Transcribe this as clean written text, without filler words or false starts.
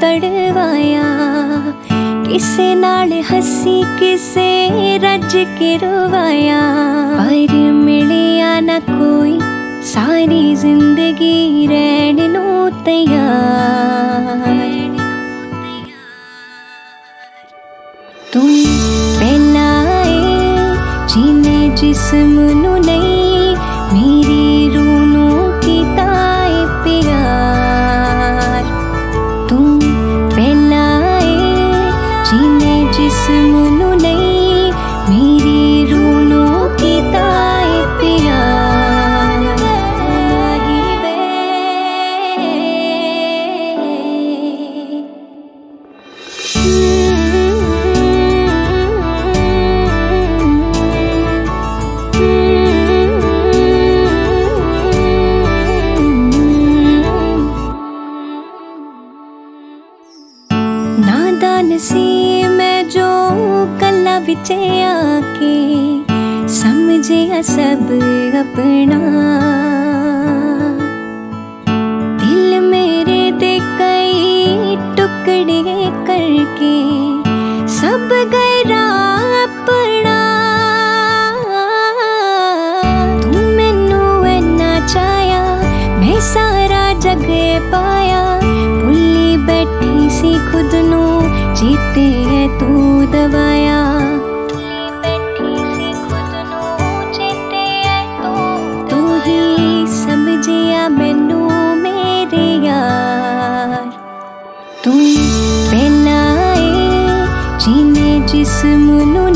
तड़वाया, किसे नाल हसी किसे रज के रोवाया, पर मिलिया ना कोई सारी जिंदगी रहने नू तैयार। तू पहला जीने जिस्म नू नहीं, मेरी रूह नू कीता है प्यार। तू पहला जीने जिस्म नू नहीं, मेरी रूह नू कीता है प्यार। नादान सी मैं जो कला बिचे आके, समझिया सब अपना, दिल मेरे दे कई टुकड़े करके सब गैरा अपना। तू मैनू इन्ना चाया, मैं सारा जग पाया, भुल्ली बैठी सी खुद नू, चेते है तू दवाया। तू ही समझिया मैनू मेरे यार। तू पहला जीने जिस्म नू